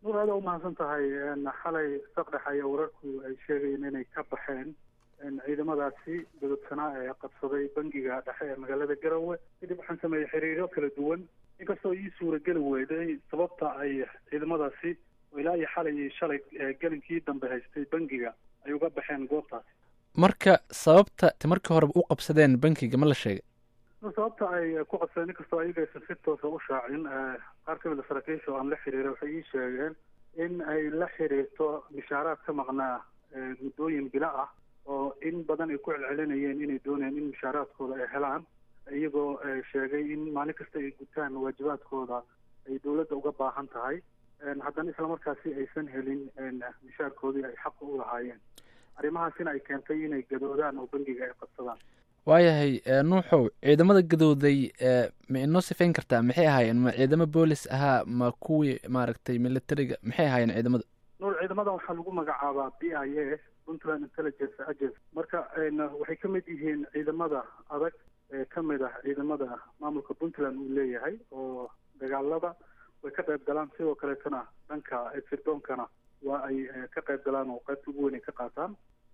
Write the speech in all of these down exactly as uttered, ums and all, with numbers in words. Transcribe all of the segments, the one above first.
aad u mahadsan tahay xalay saqdhex ayaa wararku ay sheegayeen inay ka baxeen ciidamadaasi gudubsanaa ee qabsaday bangiga dhexe ee magaalada Garowe kadib waxaan sameeyay xiriiro kala duwan inkastoo ii suurageli weyday sababta ay ciidamadaasi ilaa iyo xalay iyo shalay galinkii dambe haystay bangiga ay uga baxeen goobtaasi. marka sababta markii hore u qabsadeen bangiga ma la sheegay? sababta ay ku qabsadeen inkastoo ayaga si toos ah u shaacin qaar ka mid ah saraakiisha oo aan la xiriiray waxay ii sheegeen in ay la xiriirto mishaaraad ka maqnaa muddooyin bila ah oo in badan ay ku celcelinayeen inay doonayaan in mishaaraadkooda ay helaan iyagoo sheegay in maalin kasta ay gutaan waajibaadkooda ay dowladda uga baahan tahay haddana islamarkaasi aysan helin mishaarkoodii ay xaqa u lahaayeen. arrimahaasina ay keentay inay gadoodaan oo bangiga ay qabsadaan. waayahay nuuxow ciidamada gadooday ma inoo sifayn kartaa maxay ahaayeen? ma ciidamo boolis ahaa ma kuwii maaragtay militariga maxay ahaayeen ciidamada? nuur ciidamada waxaa lagu magacaabaa b i a Puntland Intelligence Agency marka waxay ka mid yihiin ciidamada adag ee ka mid ah ciidamada maamulka Puntland uu leeyahay oo dagaalada way ka qayb galaan sidoo kaleetana dhanka firdoonkana waa ay ka qayb galaan oo qaybta ugu weyn ay ka qaataan.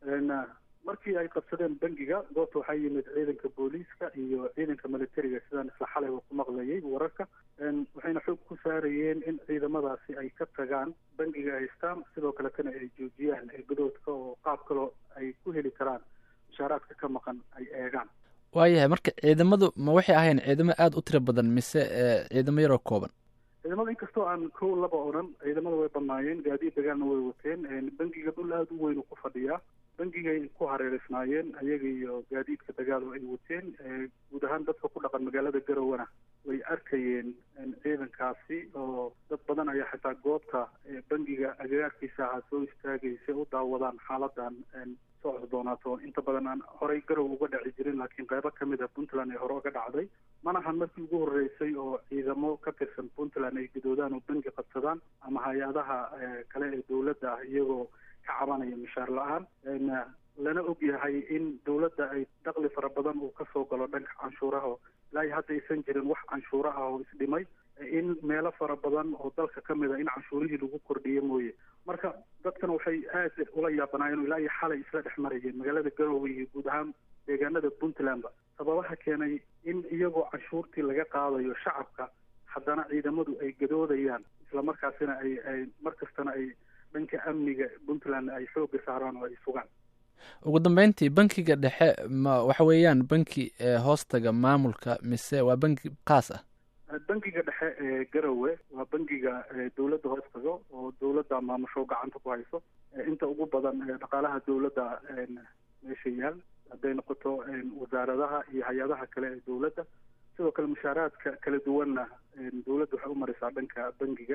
markii ay qabsadeen bangiga goobta waxaa yimid ciidanka booliiska iyo ciidanka militariga sidaan isla xalay ku maqlayay wararka waxayna xoog ku saarayeen in ciidamadaasi ay ka tagaan bangiga haystaan sidoo kaletana ay joojiyaan gadoodka oo qaab kaloo ay ku heli karaan mishaaraadka ka maqan ay eegaan. waayahay marka ciidamadu ma waxay ahayn ciidamo aada u tiro badan mise ciidamo yaroo kooban? ciidamada inkastoo aan kow laba odhan ciidamada way banaayeen gaadiid dagaalna way wateen bangiga dhul aada u weyn uu ku fadhiyaa bangigay ku hareereysnaayeen ayaga iyo gaadiidka dagaal oo ay wateen guud ahaan dadka ku dhaqan magaalada Garowena way arkayeen ciidankaasi oo dad badan ayaa xitaa goobta bangiga agagaarkiisa ah soo istaagaysa u daawadaan xaaladan soo cusboonaato inta badan aan horey Garow uga dhaci jirin laakiin qaybo ka mid ah Puntland ay hore uga dhacday mana ahan markii ugu horreysay oo ciidamo ka tirsan Puntland ay gadoodaan oo bangi qabsadaan ama hay-adaha kale ee dowladda ah iyagoo ka cabanaya mishaar la-aan lana og yahay in dowladda ay dakhli fara badan uu ka soo galo dhanka canshuuraha ilaa iyo hadda aysan jirin wax canshuuraha oo isdhimay in meelo fara badan oo dalka ka mid a in canshuurihii lagu kordhiyo mooye marka dadkana waxay aad ula yaabanaayeen ilaa iyo xalay isla dhex marayeen magaalada Garowe iyo guud ahaan deegaanada Puntlandba sababaha keenay in iyagoo canshuurtii laga qaadayo shacabka haddana ciidamadu ay gadoodayaan islamarkaasina ay ay markastana ay dhanka amniga Puntland ay xooga saaraan oo ay sugaan. ugu dambeyntii bankiga dhexe ma waxa weeyaan banki hoostaga maamulka mise waa banki qaas ah? bankiga dhexe ee Garowe waa bankiga dowladda hoostaga oo dowladda maamusho gacanta ku hayso inta ugu badan dhaqaalaha dowladda meesha yaal hadday noqoto wasaaradaha iyo hay-adaha kale ee dowladda sidoo kale mushaaraadka kala duwanna dowladda waxay u marisaa dhanka bankiga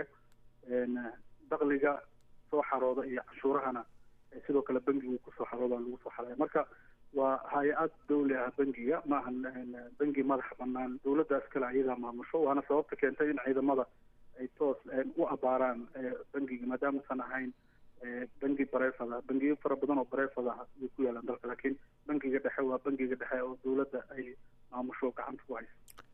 dakhliga soo xarooda iyo canshuurahana sidoo kale bangigu kusoo xarooda lagu soo xaraya marka waa hay-ad dawli ah bangiga ma ahan bangi madax banaan dowladdaas kale ayadaa maamusho waana sababta keentay in ciidamada ay toos u abaaraan bangiga maadaamausan ahayn bangi bareefad ah bangiyo fara badan oo bareefad ah ay ku yaalaan dalka laakiin bangiga dhexe waa bangiga dhexe oo dowladda ay maamusho gacanta ku hayso.